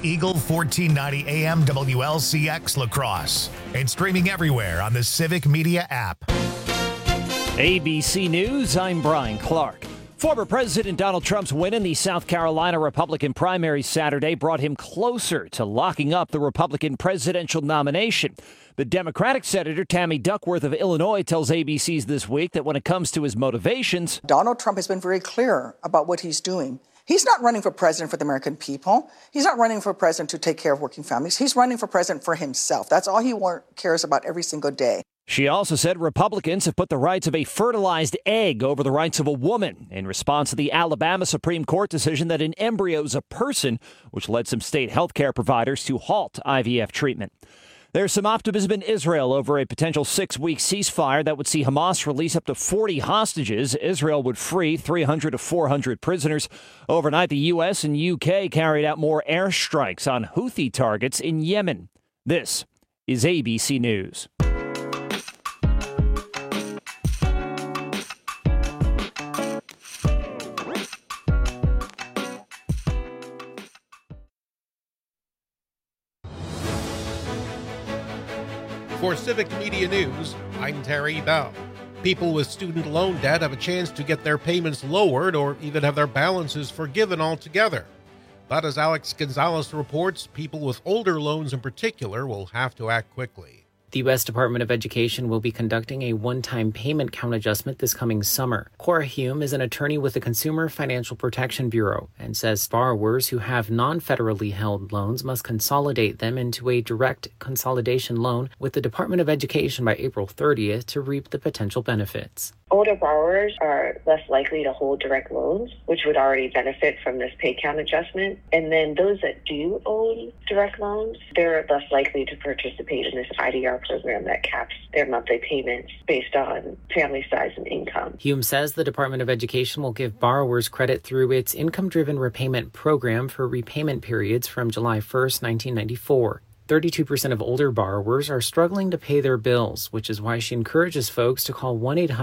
Eagle 1490 AM WLCX La Crosse and streaming everywhere on the Civic Media app. ABC News, I'm Brian Clark. Former President Donald Trump's win in the South Carolina Republican primary Saturday brought him closer to locking up the Republican presidential nomination. The Democratic Senator Tammy Duckworth of Illinois tells ABC's This Week that when it comes to his motivations, Donald Trump has been very clear about what he's doing. He's not running for president for the American people. He's not running for president to take care of working families. He's running for president for himself. That's all he cares about every single day. She also said Republicans have put the rights of a fertilized egg over the rights of a woman in response to the Alabama Supreme Court decision that an embryo is a person, which led some state health care providers to halt IVF treatment. There's some optimism in Israel over a potential 6-week ceasefire that would see Hamas release up to 40 hostages. Israel would free 300 to 400 prisoners. Overnight, the U.S. and U.K. carried out more airstrikes on Houthi targets in Yemen. This is ABC News. For Civic Media News, I'm Terry Bell. People with student loan debt have a chance to get their payments lowered or even have their balances forgiven altogether. But as Alex Gonzalez reports, people with older loans in particular will have to act quickly. The U.S. Department of Education will be conducting a one-time payment count adjustment this coming summer. Cora Hume is an attorney with the Consumer Financial Protection Bureau and says borrowers who have non-federally held loans must consolidate them into a direct consolidation loan with the Department of Education by April 30th to reap the potential benefits. Older borrowers are less likely to hold direct loans, which would already benefit from this pay count adjustment. And then those that do own direct loans, they're less likely to participate in this IDR program that caps their monthly payments based on family size and income. Hume says the Department of Education will give borrowers credit through its income-driven repayment program for repayment periods from July 1st, 1994. 32% of older borrowers are struggling to pay their bills, which is why she encourages folks to call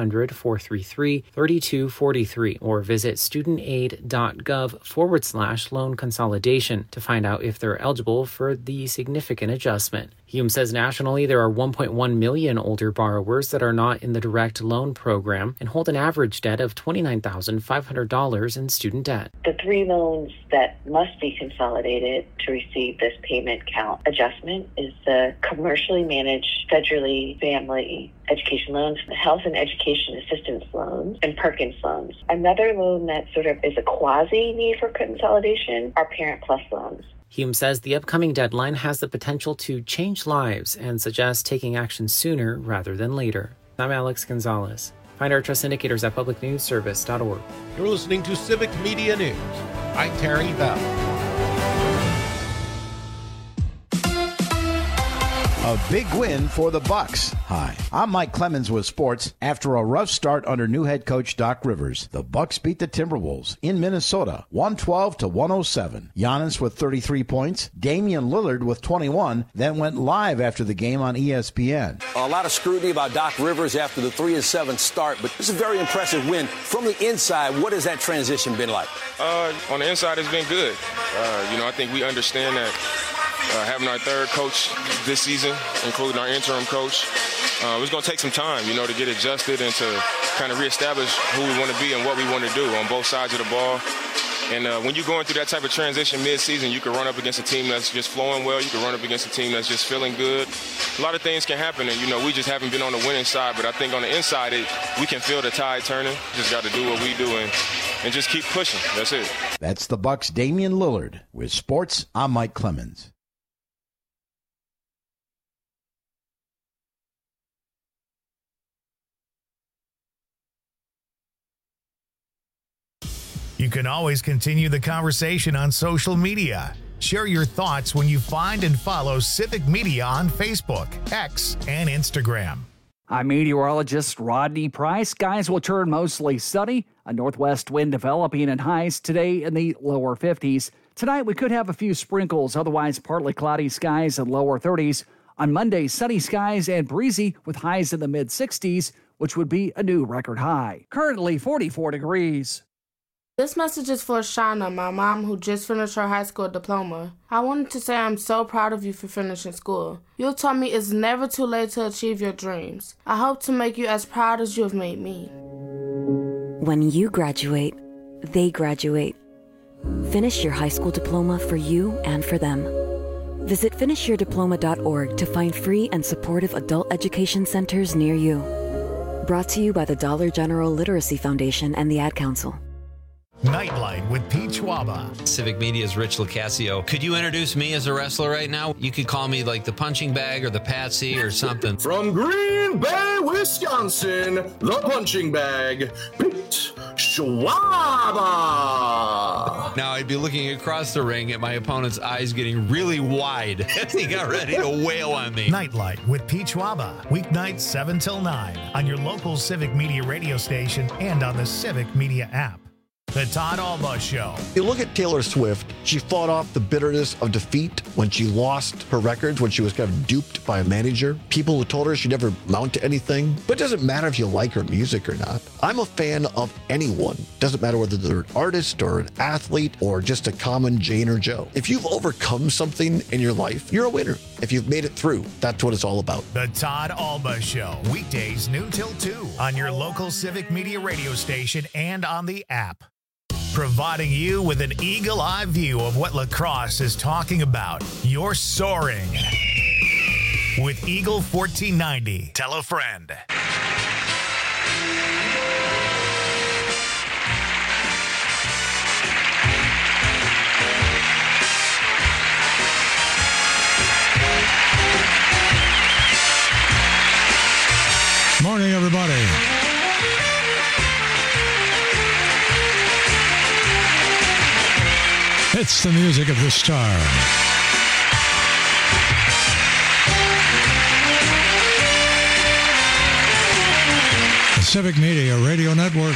1-800-433-3243 or visit studentaid.gov/loan consolidation to find out if they're eligible for the significant adjustment. Hume says nationally there are 1.1 million older borrowers that are not in the direct loan program and hold an average debt of $29,500 in student debt. The 3 loans that must be consolidated to receive this payment count adjustment is the commercially managed federally family education loans, the health and education assistance loans, and Perkins loans. Another loan that sort of is a quasi need for consolidation are Parent Plus loans. Hume says the upcoming deadline has the potential to change lives and suggests taking action sooner rather than later. I'm Alex Gonzalez. Find our trust indicators at publicnewsservice.org. You're listening to Civic Media News. I'm Terry Bell. A big win for the Bucks. Hi, I'm Mike Clemens with sports. After a rough start under new head coach Doc Rivers, the Bucks beat the Timberwolves in Minnesota, 112-107. Giannis with 33 points, Damian Lillard with 21, then went live after the game on ESPN. A lot of scrutiny about Doc Rivers after the 3-7 start, but it's a very impressive win. From the inside, what has that transition been like? On the inside, it's been good. I think we understand that having our third coach this season, including our interim coach, it's going to take some time, to get adjusted and to kind of reestablish who we want to be and what we want to do on both sides of the ball. And when you're going through that type of transition mid-season, you can run up against a team that's just flowing well. You can run up against a team that's just feeling good. A lot of things can happen, and, we just haven't been on the winning side. But I think on the inside, we can feel the tide turning. Just got to do what we do and just keep pushing. That's it. That's the Bucks' Damian Lillard. With sports, I'm Mike Clemens. You can always continue the conversation on social media. Share your thoughts when you find and follow Civic Media on Facebook, X, and Instagram. I'm meteorologist Rodney Price. Skies will turn mostly sunny. A northwest wind developing and highs today in the lower 50s. Tonight we could have a few sprinkles, otherwise partly cloudy skies and lower 30s. On Monday, sunny skies and breezy with highs in the mid-60s, which would be a new record high. Currently 44 degrees. This message is for Shauna, my mom, who just finished her high school diploma. I wanted to say I'm so proud of you for finishing school. You taught me it's never too late to achieve your dreams. I hope to make you as proud as you have made me. When you graduate, they graduate. Finish your high school diploma for you and for them. Visit finishyourdiploma.org to find free and supportive adult education centers near you. Brought to you by the Dollar General Literacy Foundation and the Ad Council. Nightlight with Pete Schwaba. Civic Media's Rich Lucasio. Could you introduce me as a wrestler right now? You could call me like the punching bag or the patsy or something. From Green Bay, Wisconsin, the punching bag, Pete Schwaba. Now I'd be looking across the ring at my opponent's eyes getting really wide as he got ready to wail on me. Nightlight with Pete Schwaba. Weeknights 7 till 9 on your local Civic Media radio station and on the Civic Media app. The Todd Alba Show. You look at Taylor Swift, she fought off the bitterness of defeat when she lost her records, when she was kind of duped by a manager. People who told her she'd never amount to anything. But it doesn't matter if you like her music or not. I'm a fan of anyone. Doesn't matter whether they're an artist or an athlete or just a common Jane or Joe. If you've overcome something in your life, you're a winner. If you've made it through, that's what it's all about. The Todd Alba Show. Weekdays noon till 2 on your local Civic Media radio station and on the app. Providing you with an eagle-eye view of what lacrosse is talking about. You're soaring with Eagle 1490. Tell a friend. Morning, everybody. It's the music of the star. The Civic Media Radio Network.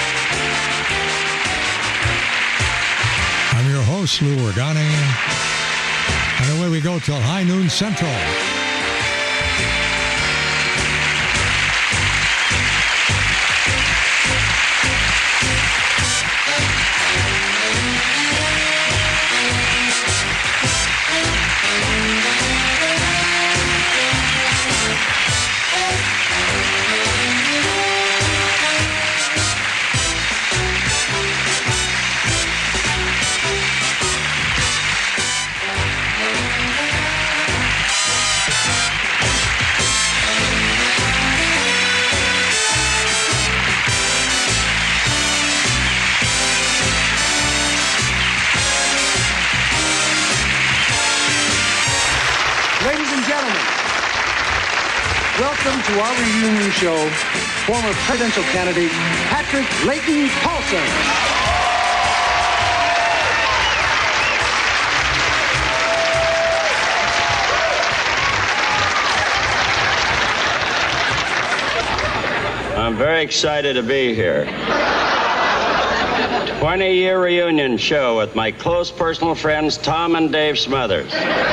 I'm your host, Lou Organi. And away we go till high noon central. Welcome to our reunion show, former presidential candidate Patrick Layton Paulson. I'm very excited to be here. 20-year reunion show with my close personal friends Tom and Dave Smothers.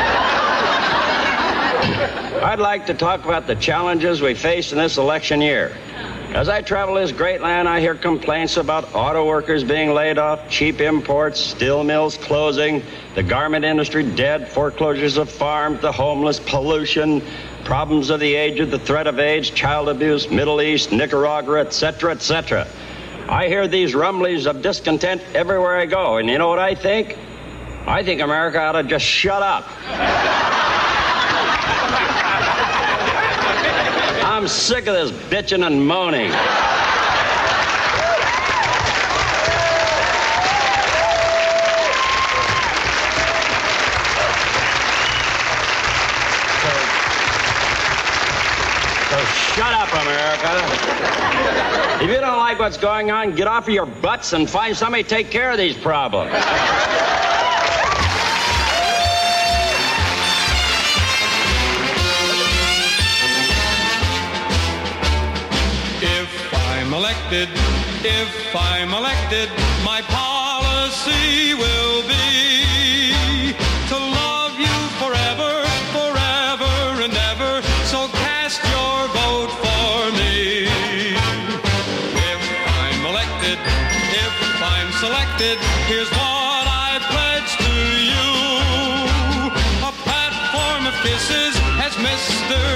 I'd like to talk about the challenges we face in this election year. As I travel this great land, I hear complaints about auto workers being laid off, cheap imports, steel mills closing, the garment industry dead, foreclosures of farms, the homeless, pollution, problems of the aged, the threat of AIDS, child abuse, Middle East, Nicaragua, etc., etc. I hear these rumblings of discontent everywhere I go, and you know what I think? I think America ought to just shut up. I'm sick of this bitching and moaning. So shut up, America. If you don't like what's going on, get off of your butts and find somebody to take care of these problems. If I'm elected, my policy will be to love you forever, forever and ever. So cast your vote for me. If I'm elected, if I'm selected,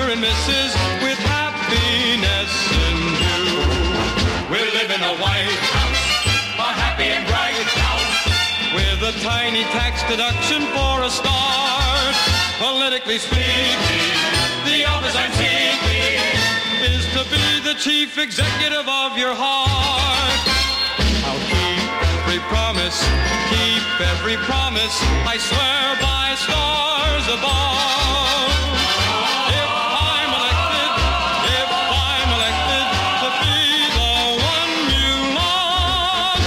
and Mrs. with happiness in view. We'll live in a White House, a happy and bright house, with a tiny tax deduction for a start. Politically speaking, the office I'm seeking is to be the chief executive of your heart. I'll keep every promise, I swear by stars above. If I'm elected to be the one you love.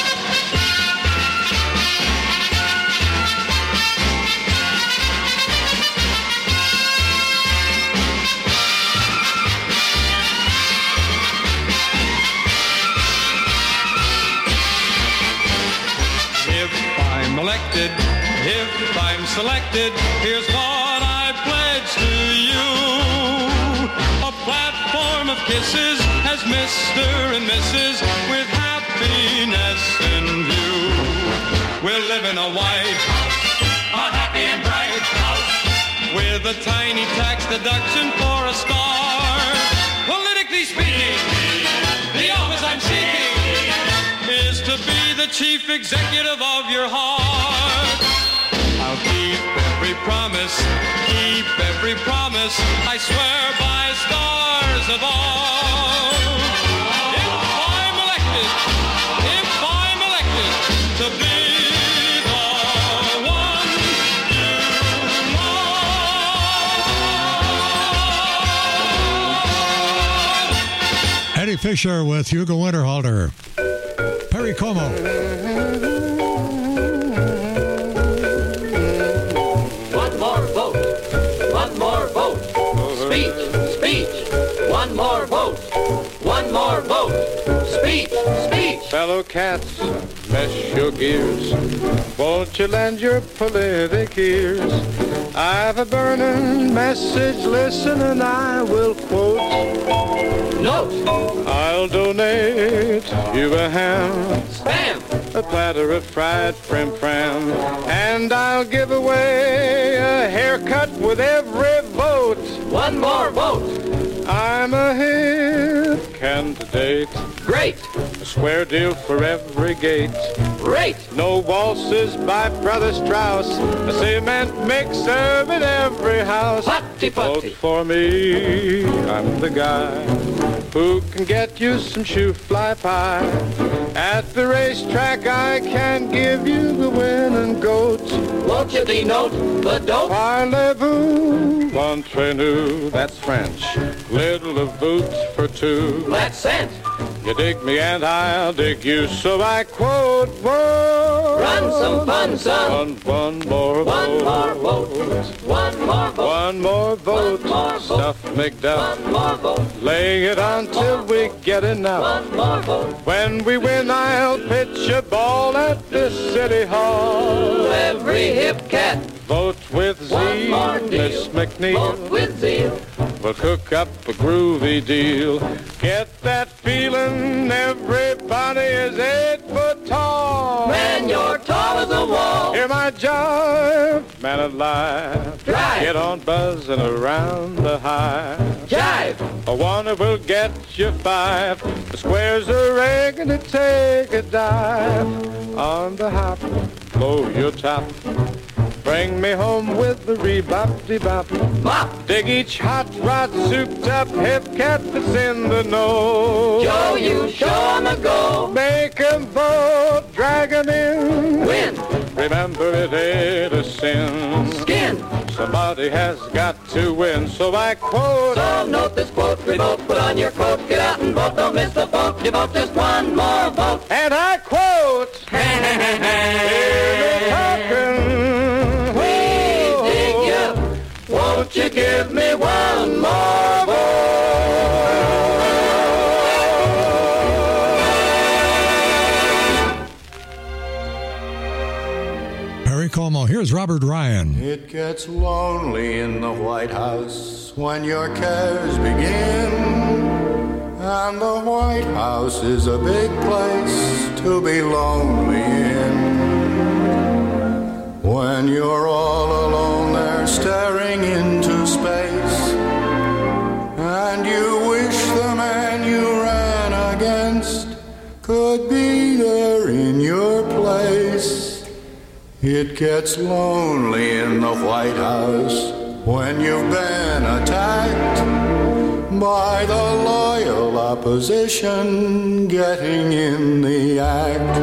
If I'm selected, here's what I pledge to you. A platform of kisses as Mr. and Mrs. with happiness in view. We'll live in a White House, a happy and bright house, with a tiny tax deduction for a start. Politically speaking, the office I'm seeking is to be the chief executive of your heart. I'll keep every promise, I swear by stars above. If I'm elected to be the one you love. Eddie Fisher with Hugo Winterhalter. Perry Como. One more vote. Speech. One more vote. Speech. Fellow cats, mesh your gears. Won't you lend your politic ears? I've a burning message, listen and I will quote. Note. I'll donate you a ham. Spam. A platter of fried prim-pram. And I'll give away a haircut with every vote. One more vote. I'm a hip candidate. Great. A square deal for every gate. Great. No waltzes by Brother Strauss. A cement mixer in every house. Putty. Vote for me. I'm the guy who can get you some shoe fly pie. At the racetrack I can give you the winning goat. Won't you denote the dope? Parlez-vous, entre nous, that's French. Little of boots for two. That's cent. You dig me and I'll dig you, so I quote, whoa. Run some fun, son. One more vote. Stuff McDuff. One more vote. Lay it on till we get enough. One more vote. When we win, I'll pitch a ball at the City Hall. Every hip cat. Vote with zeal, Miss McNeil. Vote with zeal. We'll cook up a groovy deal. Get that feeling everybody is 8 foot tall. Man, you're tall as a wall. Hear my jive, man alive. Drive. Get on buzzing around the hive. Jive. A one will get you 5. The squares are ready to take a dive. On the hop, blow your top. Bring me home with the rebop-de-bop. Bop. Dig each hot rod souped up hip cat that's in the know. Joe, you show 'em a go. Make 'em vote, drag 'em in. Win. Remember it ain't a sin. Skin. Somebody has got to win, so I quote. So note this quote, revote, put on your coat, get out and vote, don't miss the vote, devote just one more vote. And I quote. Hear me talking. Won't you give me one more vote? Perry Como. Here's Robert Ryan. It gets lonely in the White House when your cares begin. And the White House is a big place to be lonely in. When you're all alone there staring into space, It gets lonely in the White House when you've been attacked by the loyal opposition getting in the act.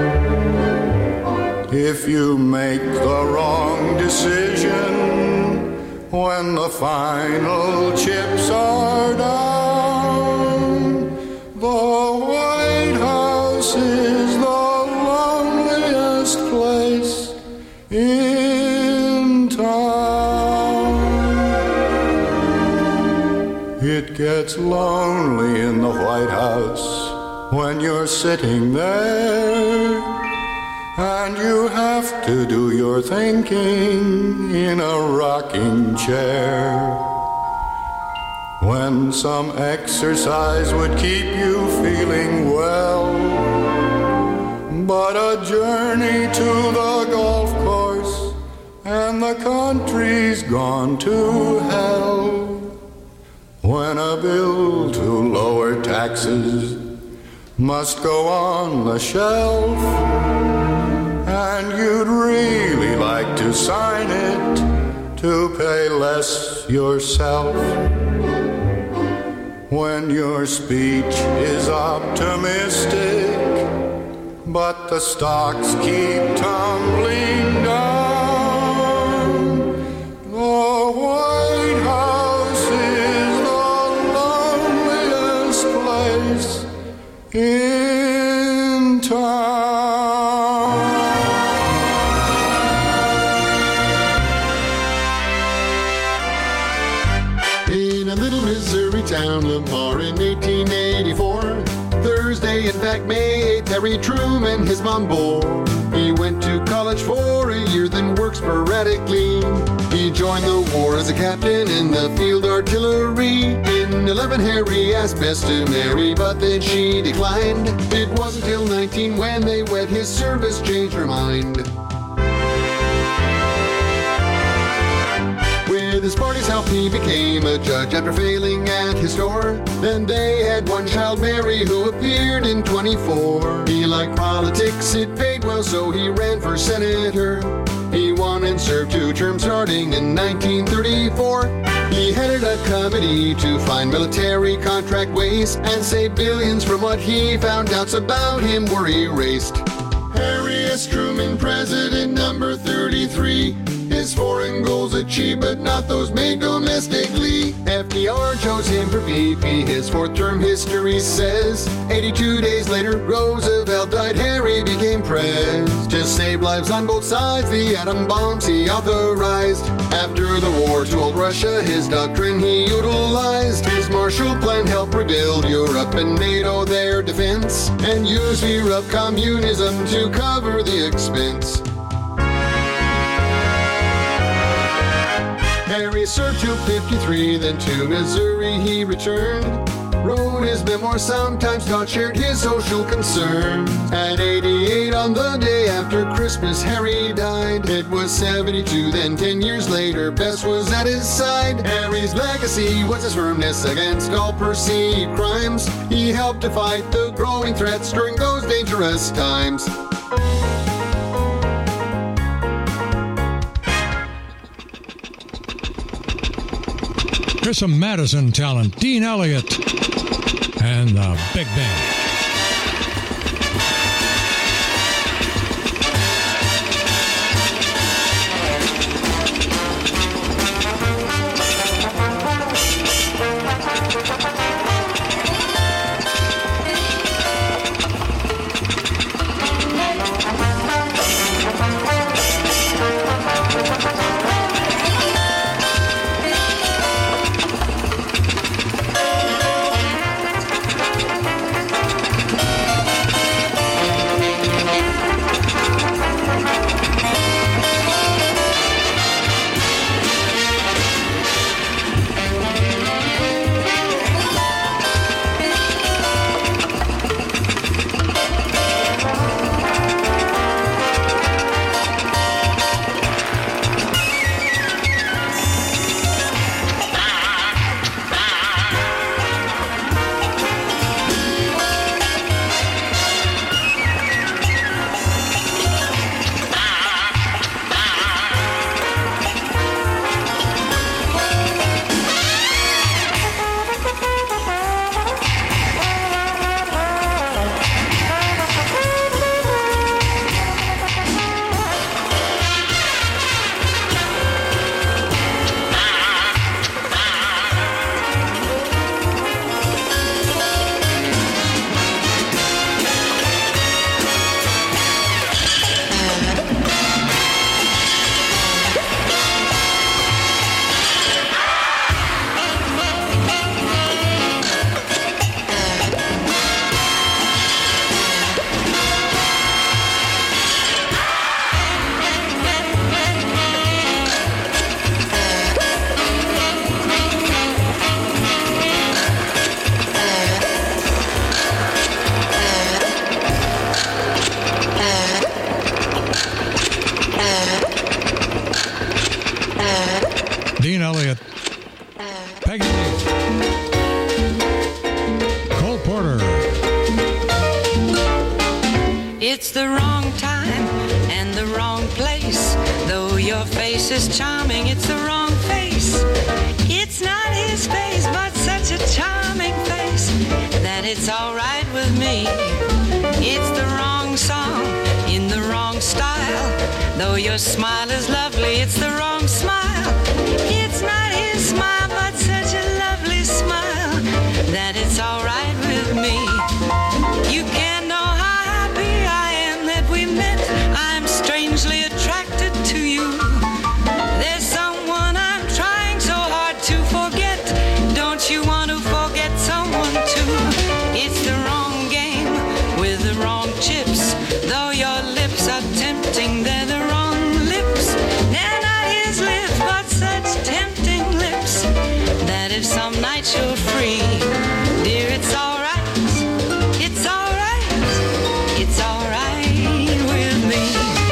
If you make the wrong decision when the final chips are down, the White House is the loneliest place in town. It gets lonely in the White House when you're sitting there and you have to do your thinking in a rocking chair. When some exercise would keep you feeling well, but a journey to the golf course and the country's gone to hell. When a bill to lower taxes must go on the shelf, and you'd really like to sign it to pay less yourself. When your speech is optimistic, but the stocks keep tumbling down, the White House is the loneliest place in town. In a little Missouri town, Lamar, in 1884, Thursday, in fact, May 8th, Harry Truman, his mom bore. He went to college for a year, then worked sporadically. He joined the war as a captain in the field artillery. In 11, Harry asked Bess to marry, but then she declined. It wasn't till 19 when they wed, his service changed her mind. With his party's help, he became a judge after failing at his store. Then they had one child, Mary, who appeared in 24. He liked politics, it paid well, so he ran for senator. He won and served 2 terms starting in 1934. He headed a committee to find military contract waste and save billions from what he found doubts about him were erased. Harry S. Truman, president number 33. His foreign goals achieved, but not those made domestically. FDR chose him for VP, his 4th term history says. 82 days later, Roosevelt died, Harry became pres. To save lives on both sides, the atom bombs he authorized. After the war told Russia his doctrine he utilized. His Marshall Plan helped rebuild Europe and NATO their defense, and used fear of communism to cover the expense. Harry served till 53, then to Missouri he returned. Wrote his memoir, sometimes God shared his social concerns. At 88, on the day after Christmas, Harry died. It was 72, then 10 years later, Bess was at his side. Harry's legacy was his firmness against all perceived crimes. He helped to fight the growing threats during those dangerous times. Here's some Madison talent, Dean Elliott and the Big Band. Dean Elliott, Peggy Lee, Cole Porter. It's the wrong time and the wrong place. Though your face is charming, it's the wrong face. It's not his face, but such a charming face that it's all right with me. It's the wrong song in the wrong style. Though your smile is lovely, it's the wrong smile. It's not his smile, but such a lovely smile that it's all right with me. You can't know how happy I am that we met. I'm strangely attracted to you. There's someone I'm trying so hard to forget. Don't you want to forget someone too? It's the wrong game with the wrong chips. Though your lips are tempting, they're the wrong lips. They're not his lips, but such tempting lips that if some night you're free, dear, it's all right. It's all right. It's all right with me.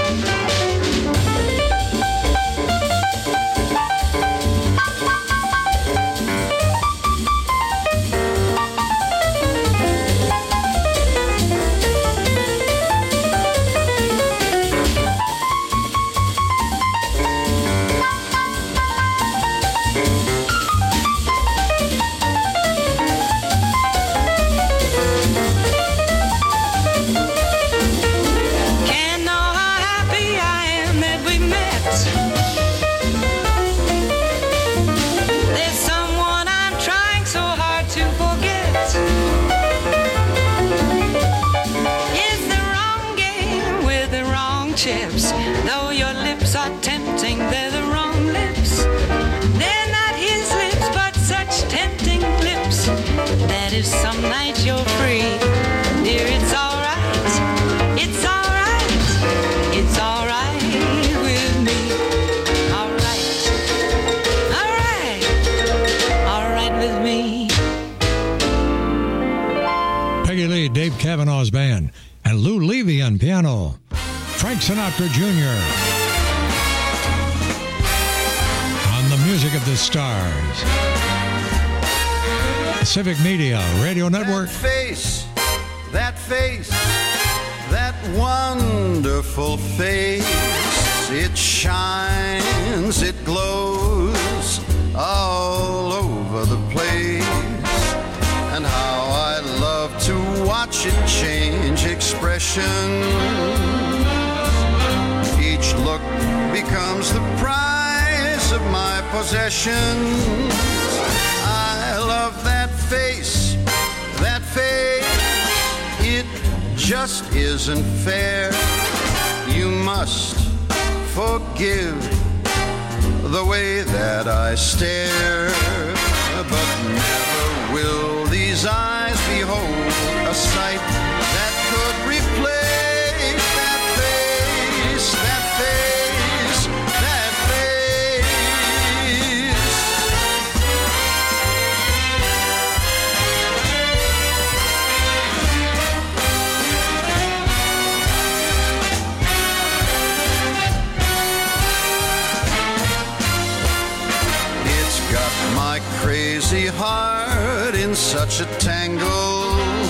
Can't know how happy I am that we met. There's someone I'm trying so hard to forget. It's the wrong game with the wrong chips. Though your lips are tempting, they're the wrong lips. They're not his lips, but such tempting lips that if some night you're free, dear, it's all right. It's all right. It's all right with me. All right. All right. All right with me. Peggy Lee, Dave Cavanaugh's band, and Lou Levy on piano. Frank Sinatra Jr. on the Music of the Stars. Civic Media Radio Network. That wonderful face, it shines, it glows all over the place. And how I love to watch it change expression. Each look becomes the prize of my possessions. I love that face, it just isn't fair. You must forgive the way that I stare, but never will these eyes behold a sight that could replace that face, that face, that face. It's got my crazy heart in such a tangle.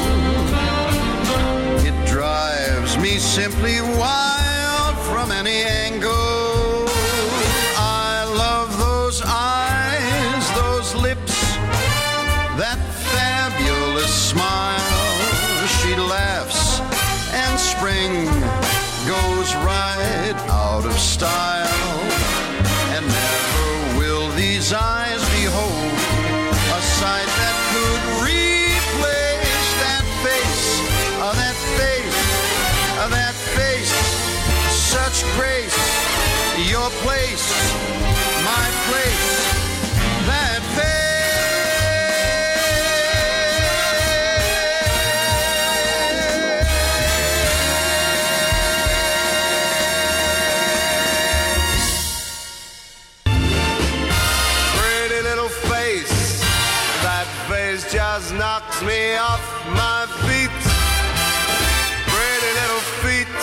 It drives me simply wild from any angle. I love those eyes, those lips, that fabulous smile. She laughs and spring goes right out of style. And never will these eyes behold a sight that could replace that face, that face, that face. Such grace, your place, my place, that face. Pretty little face, that face just knocks me off my feet. Pretty little feet,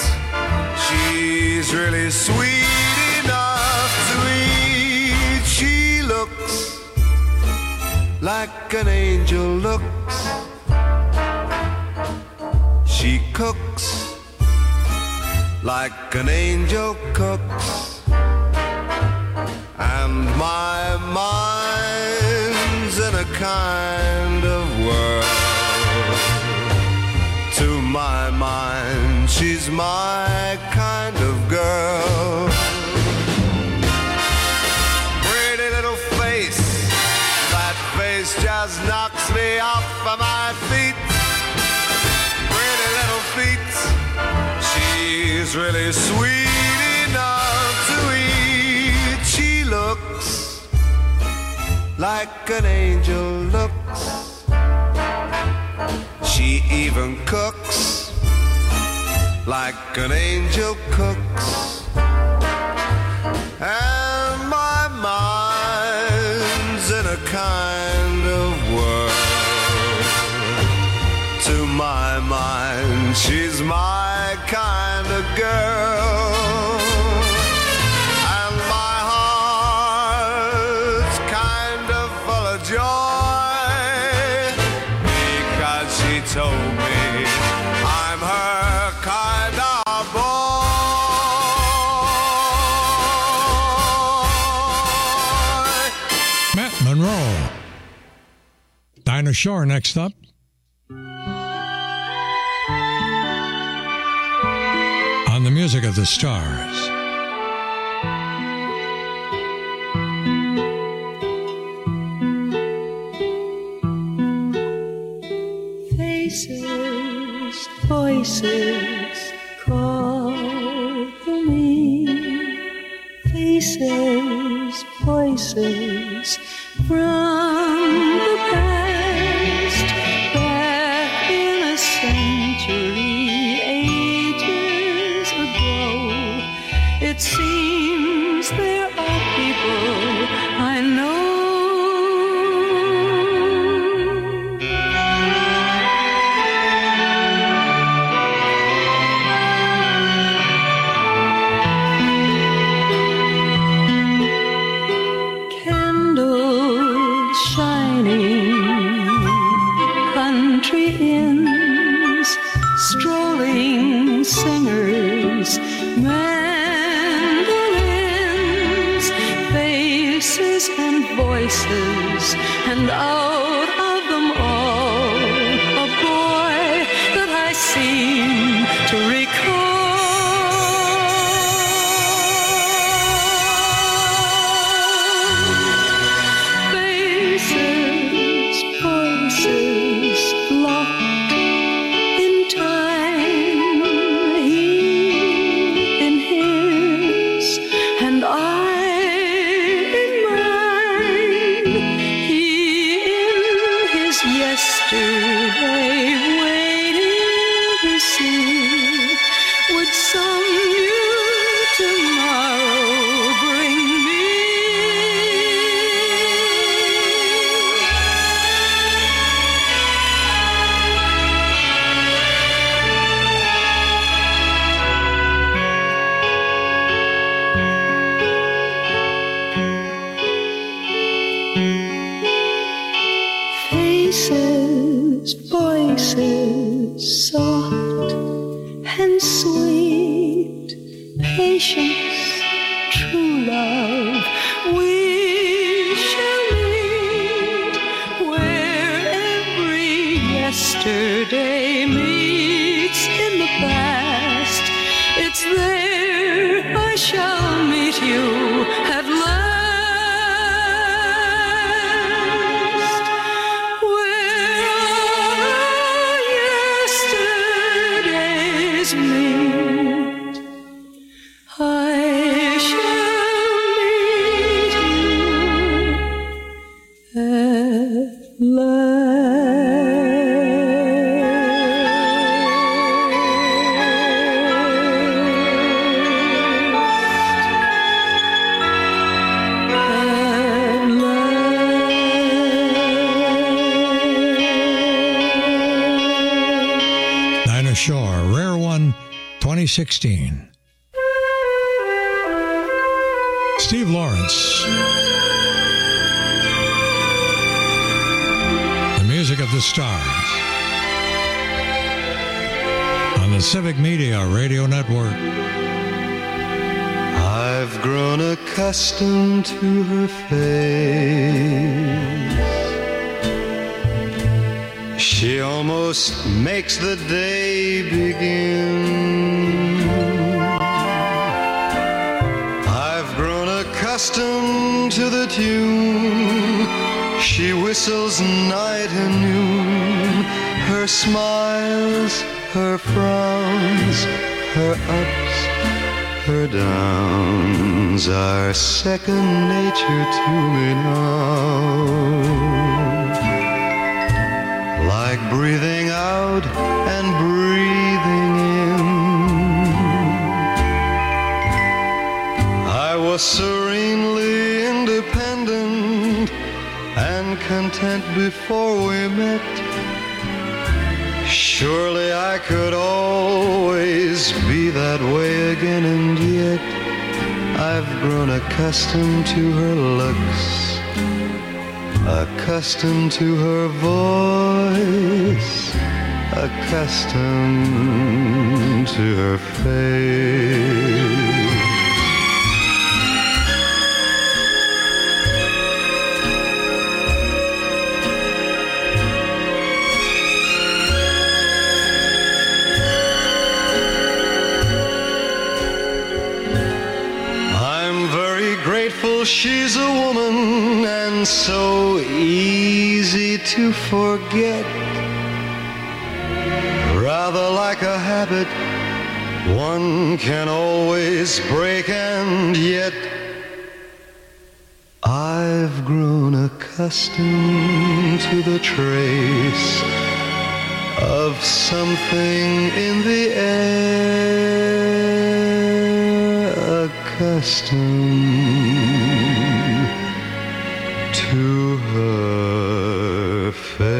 she's really sweet enough to eat. She looks cooks like an angel looks. She cooks like an angel cooks. And my mind's in a kind of whirl. To my mind, she's my kind of girl. Pretty little face, that face just knocks me off of my feet. Pretty little feet, she's really sweet enough to eat. She looks like an angel looks. She even cooks like an angel cooks. And my mind's in a kind of whirl. To my mind, she's my kind of girl. And my heart's kind of full of joy, because she told me I'm her kind of boy. Matt Monroe. Dinah Shore next up. On the Music of the Stars. Faces, voices call me. Faces, voices from the past, back in a century, ages ago. It seems there are people I know. Strolling singers, mandolins, faces and voices, and out of them all, a boy that I seem to recall. Faces, voices, locked soft and sweet, patience, true love, we shall meet where every yesterday meets in the past. It's there I shall meet you at last. Meet, I shall meet you at Dinah Shore, Rare One, 2016. Steve Lawrence. the Stars on the Civic Media Radio Network. I've grown accustomed to her face. She almost makes the day begin. I've grown accustomed to the tune she whistles night and noon. Her smiles, her frowns, her ups, her downs are second nature to me now. Like breathing out and breathing in. I was serenely independent and content before we met. Surely I could always be that way again, and yet I've grown accustomed to her looks, accustomed to her voice, accustomed to her face. She's a woman and so easy to forget. Rather like a habit one can always break, and yet I've grown accustomed to the trace of something in the air, accustomed to her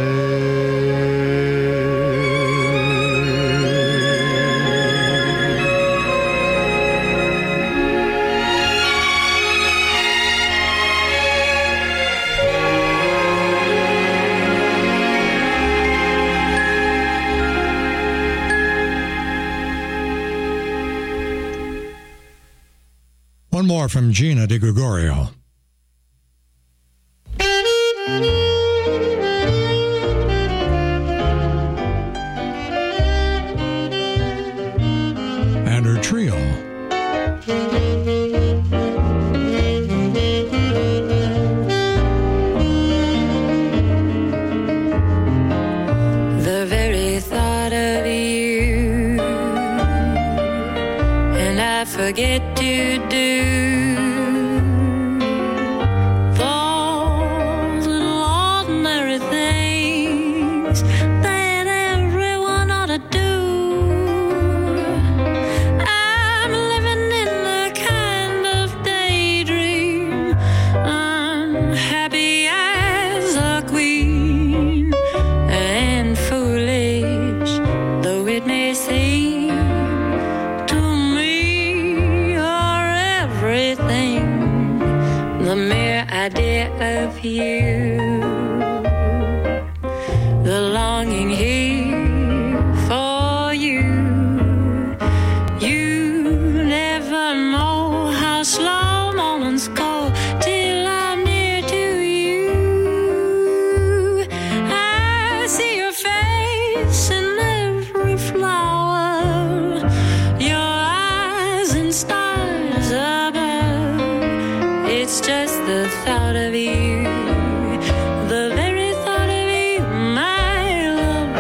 One more from Gina DeGregorio. And her trio. The very thought of you, and I forget to do those little ordinary things that everyone ought to do. I'm living in a kind of daydream. I'm happy as a queen, and foolish though it may seem to me, you're everything. The mere idea of you, the longing here for you. You never know how slow moments go till I'm near to you. I see your face in every flower, your eyes in stars above. It's just the thought of you, the very thought of you, my love.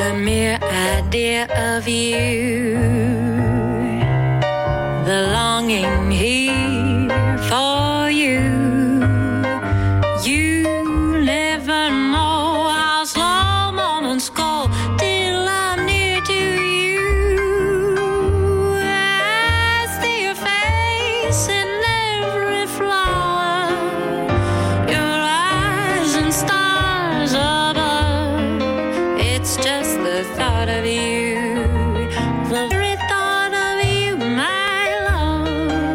The mere idea of you, the longing here for you. You never know how slow moments go till I'm near to you. I see your face in every flower, your eyes and stars above. It's just the thought of you, the very thought of you, my love.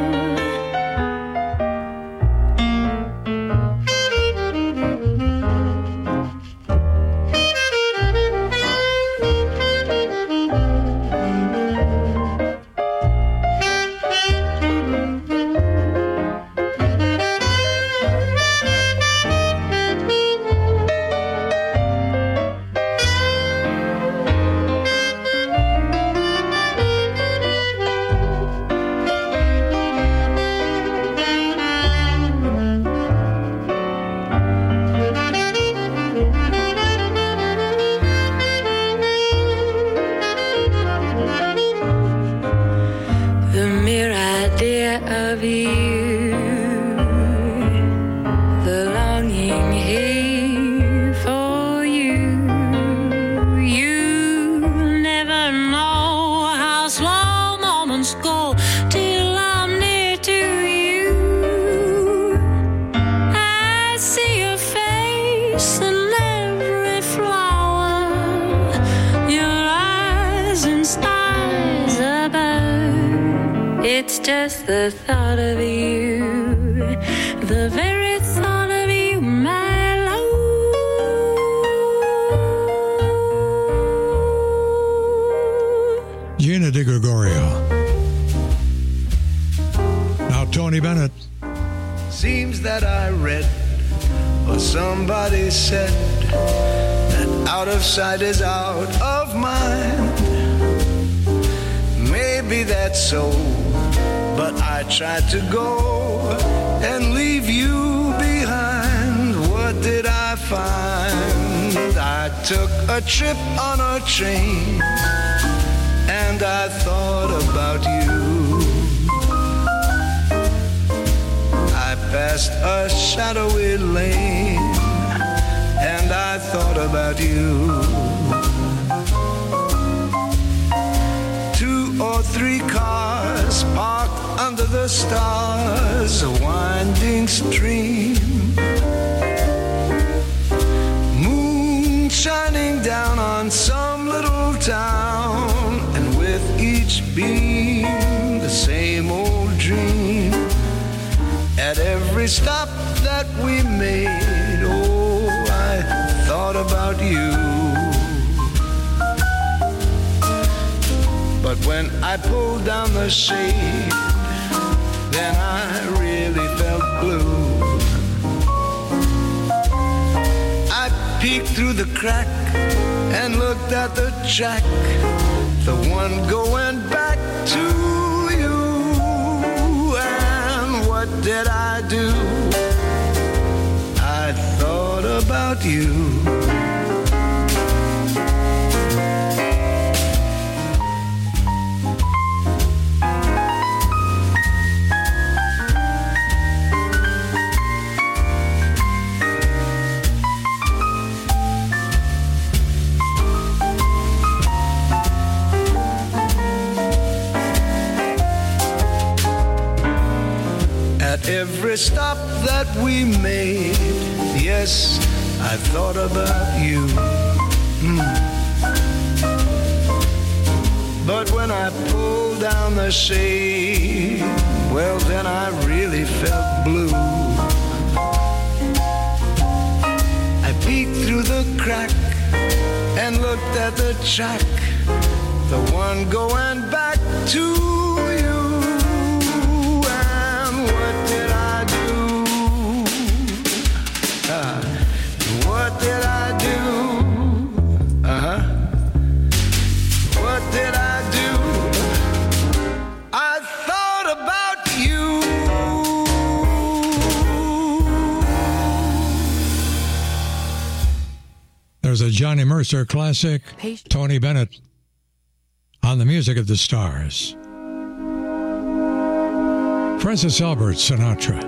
The mere idea of you, the longing here for you. You never know how slow moments go till I'm near to you. I see your face in every flower, your eyes and stars above. It's just the thought of you, the very thought of you, my love. Gina DiGregorio. Now Tony Bennett. Seems that I read or somebody said that out of sight is out of mind. Maybe that's so, but I tried to go and leave you behind. What did I find? I took a trip on a train and I thought about you. I passed a shadowy lane and I thought about you. 2 or 3 cars parked under the stars, a winding stream, moon shining down on some little town, and with each beam the same old dream. At every stop that we made, oh, I thought about you. But when I pulled down the shade, then I really felt blue. I peeked through the crack and looked at the track, the one going back to you. And what did I do? I thought about you. At every stop that we made, yes, I thought about you. But when I pulled down the shade, well, then I really felt blue. I peeked through the crack and looked at the track, the one going back to you. What did I do? What did I do? I thought about you. There's a Johnny Mercer classic, Tony Bennett, on the Music of the Stars. Francis Albert Sinatra.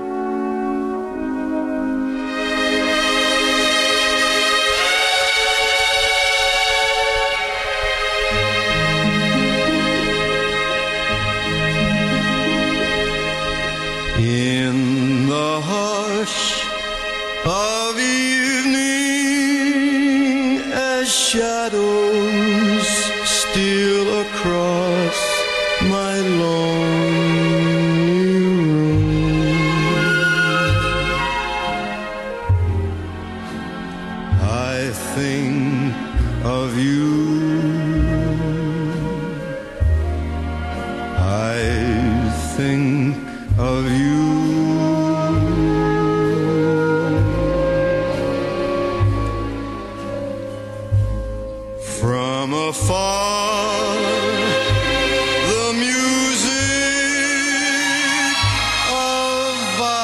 In the hush of evening, as shadows steal across my lonely room, I think of you. I think of you. From afar, the music of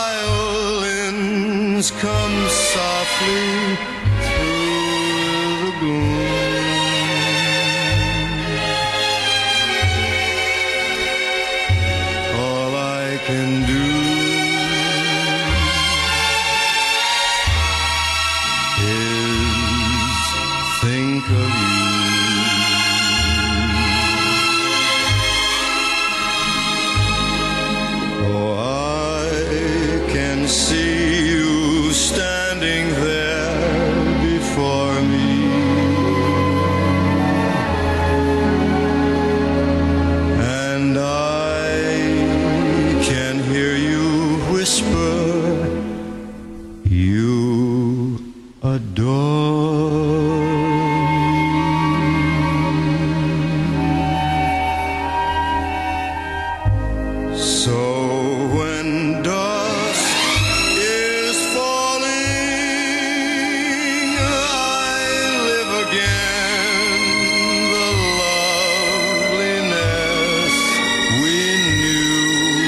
violins comes softly through the gloom. All I can do is think of you. Oh, I can see you standing there before me, and I can hear you whisper, you adore me. So when dusk is falling, I live again the loveliness we knew.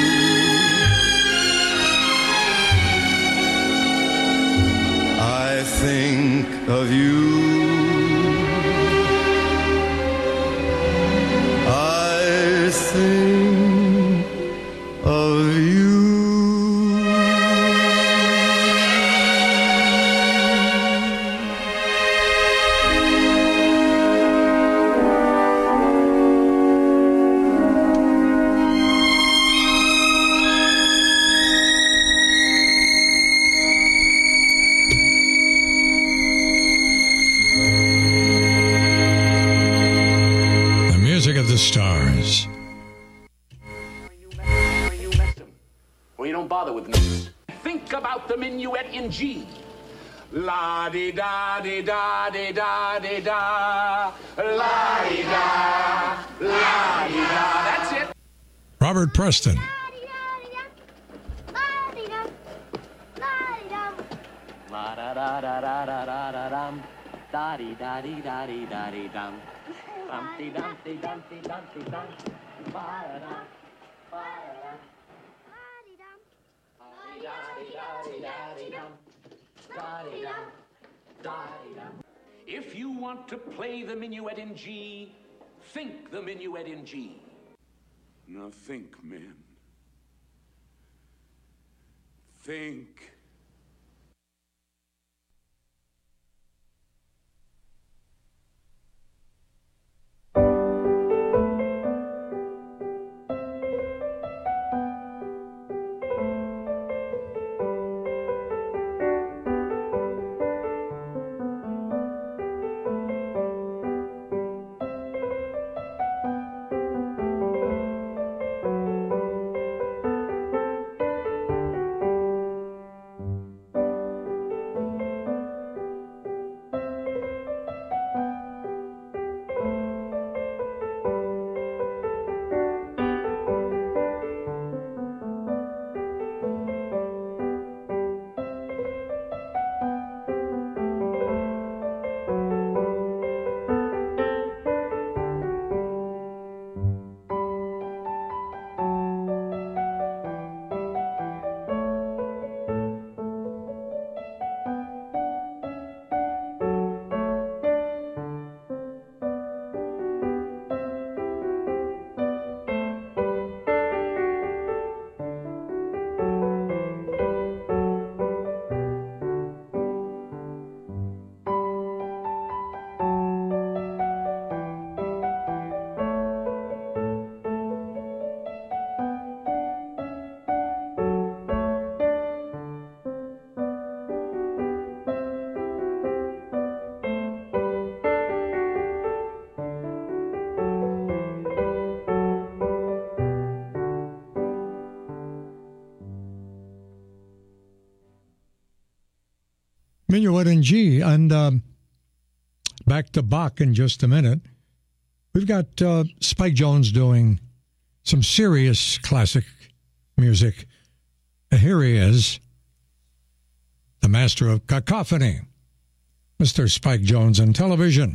I think of you. I think of you. The Music of the Stars. Well, you don't bother with me. Think about the minuet in G. La di da di da di da di da. La di da, la di da. That's it. Robert Preston. La da da da da da da da dum. Da di da di da di da di dum. Dumpty dumpty dumpty dumpty dum. Ba da da. Ba da da. If you want to play the minuet in G, think the minuet in G. Now think, men. Think. Minuet in G. And back to Bach in just a minute. We've got Spike Jones doing some serious classic music. Here he is, the master of cacophony, Mr. Spike Jones on television.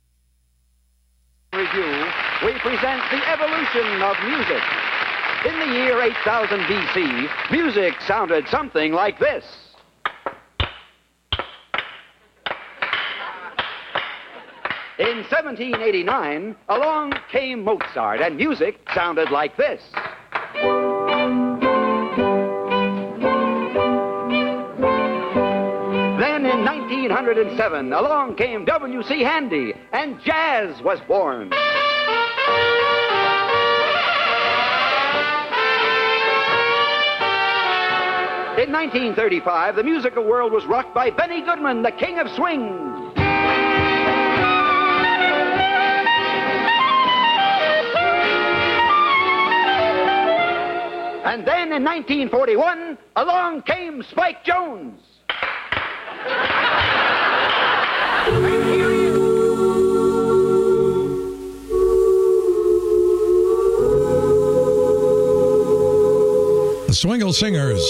Review, we present the evolution of music. In the year 8000 BC, music sounded something like this. In 1789, along came Mozart, and music sounded like this. Then in 1907, along came W.C. Handy, and jazz was born. In 1935, the musical world was rocked by Benny Goodman, the king of swing. And then in 1941, along came Spike Jones. The Swingle Singers.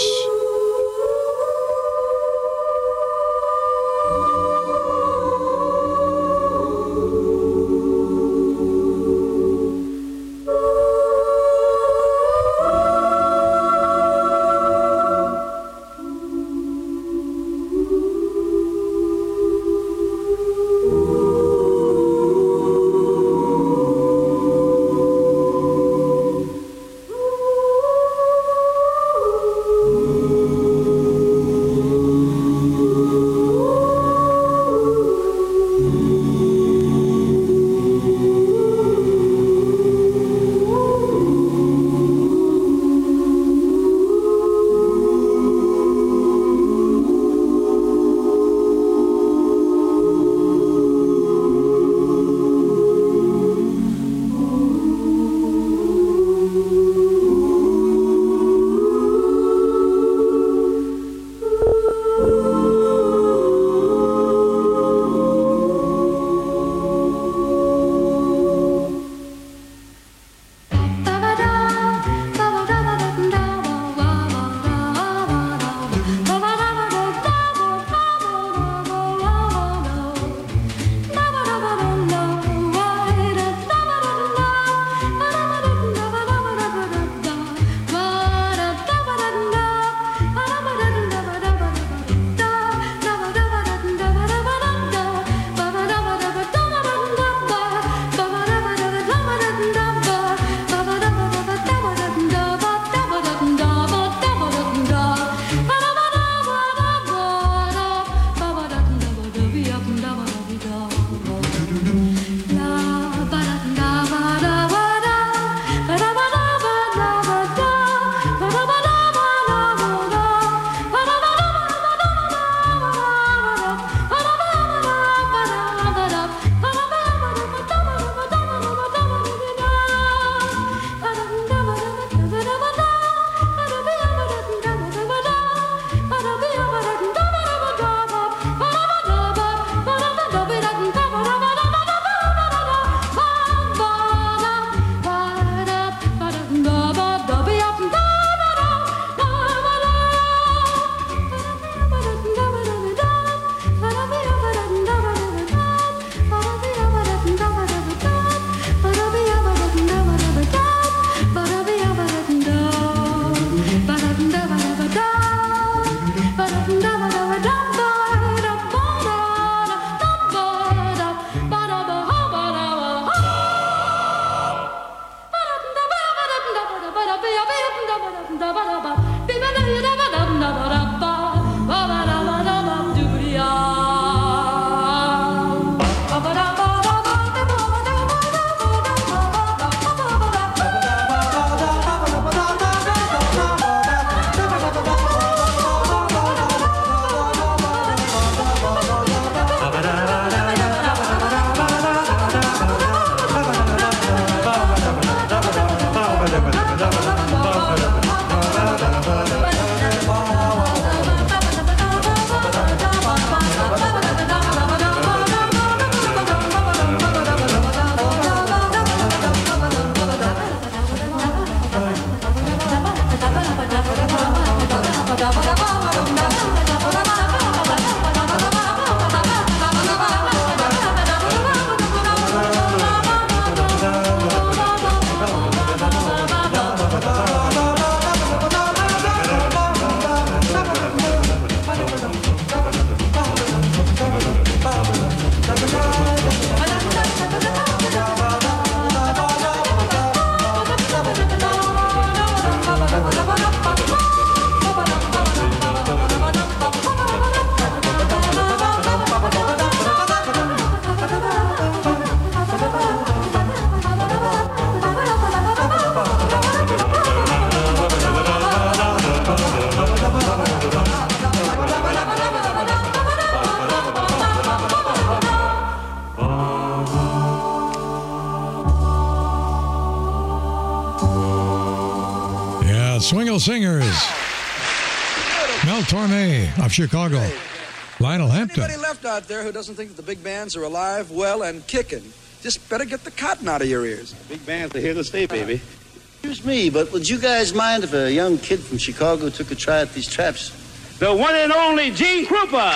Swingle Singers. Mel Torme of Chicago. Lionel Hampton. Anybody left out there who doesn't think that the big bands are alive, well, and kicking, just better get the cotton out of your ears. Big bands are here to stay, baby. Excuse me, but would you guys mind if a young kid from Chicago took a try at these traps? The one and only Gene Krupa.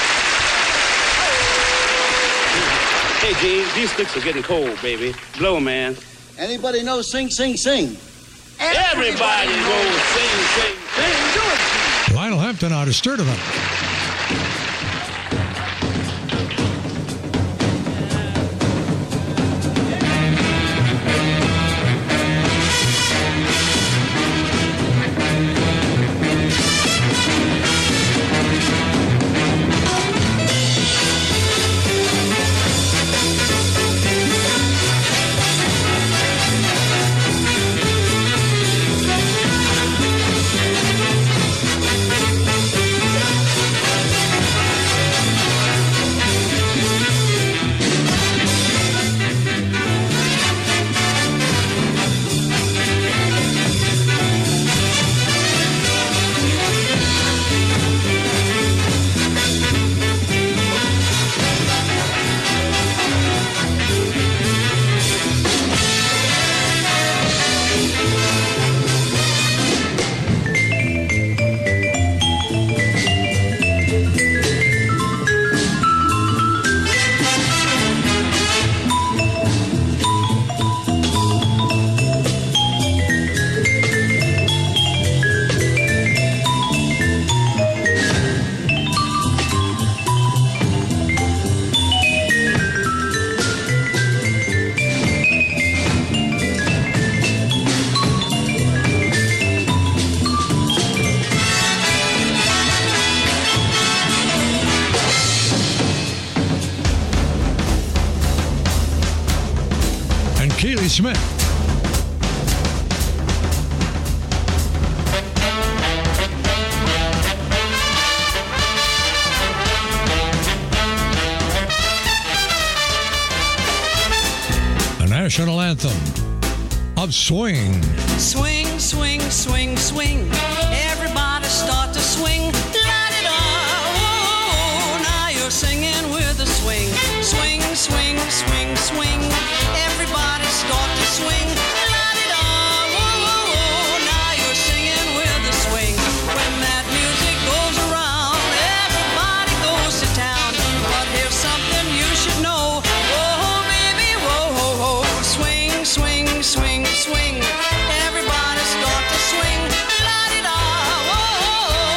Hey, Gene, these sticks are getting cold, baby. Blow, man. Anybody know Sing, Sing, Sing? Everybody knows Sing, Sing, Sing. Do it. Lionel Hampton out of Sturtevant. Keely Smith. The national anthem of swing. Swing, swing, swing, swing. Everybody start to swing. La-di-da. Oh, now you're singing with a swing. Swing, swing, swing, swing. Everybody start to swing. La-di-da. Oh, now you're singing with a swing. When that music goes around, everybody goes to town. But here's something you should know. Oh, baby, whoa, ho, ho. Swing, swing, swing, swing. Everybody start to swing. La-di-da. Oh,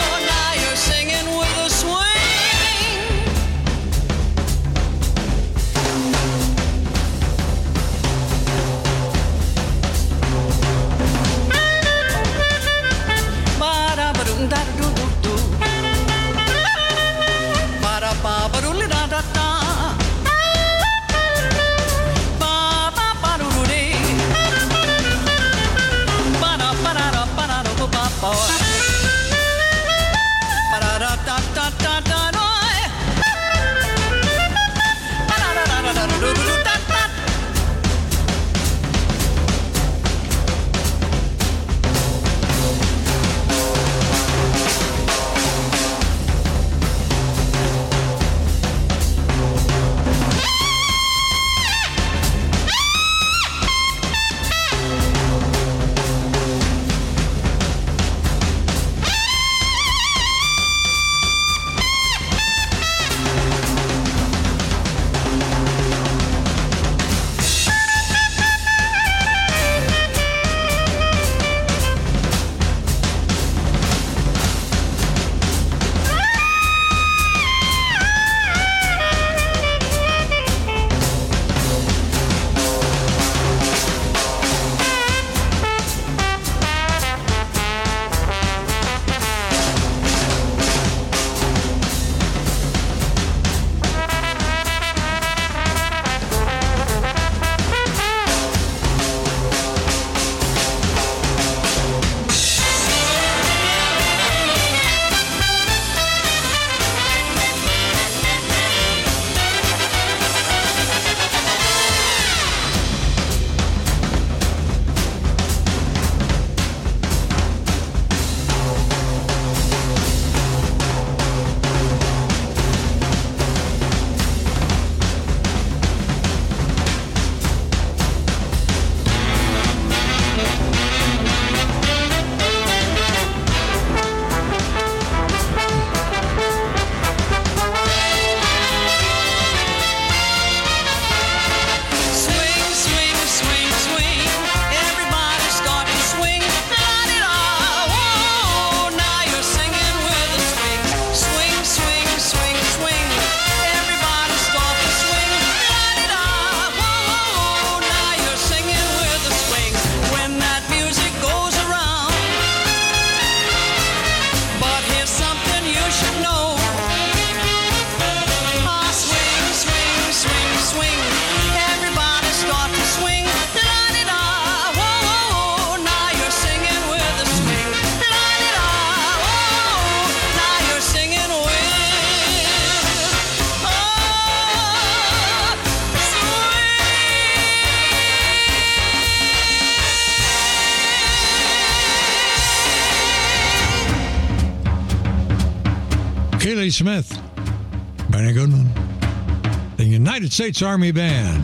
Keely Smith, Benny Goodman, the United States Army Band.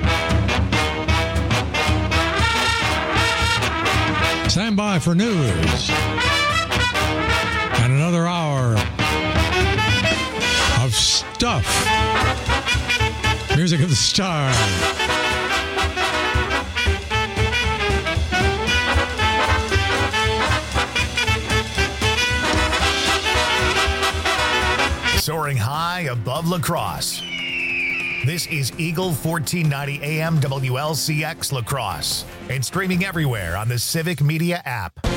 Stand by for news and another hour of stuff. Music of the Star. Soaring high above La Crosse. This is Eagle 1490 AM WLCX La Crosse and streaming everywhere on the Civic Media app.